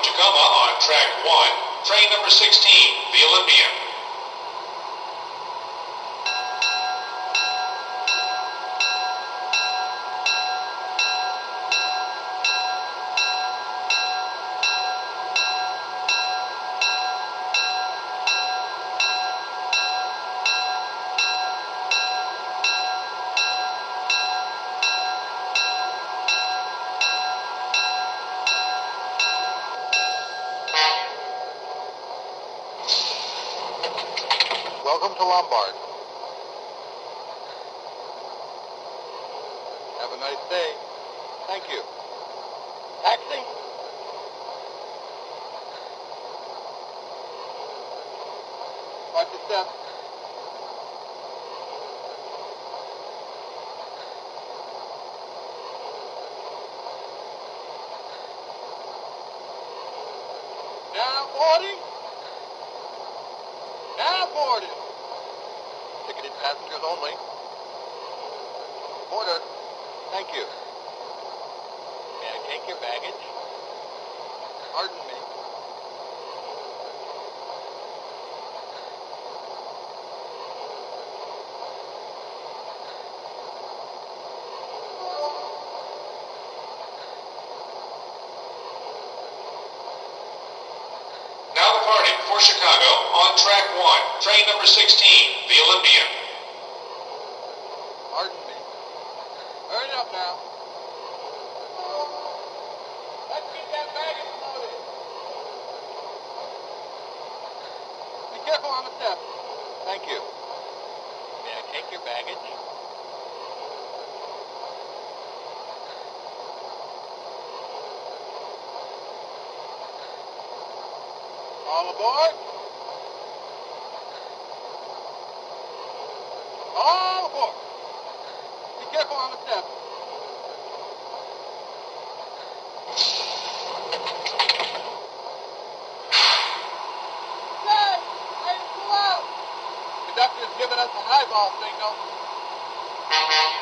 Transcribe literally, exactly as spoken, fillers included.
Tacoma on track one, train number sixteen, the Olympian. Welcome to Lombard. Have a nice day. Thank you. Taxi? Watch your step. Now boarding. Now boarding. Ticketed passengers only. Porter, thank you. May I take your baggage? Pardon me. Now departing for Chicago on track one, train number sixteen, the Olympian. Pardon me. Hurry up now. Let's get that baggage loaded. Be careful on the steps. Thank you. May I take your baggage? All aboard? All aboard. Be careful on the steps. Hey, ready to pull out. Conductor's giving us a highball signal.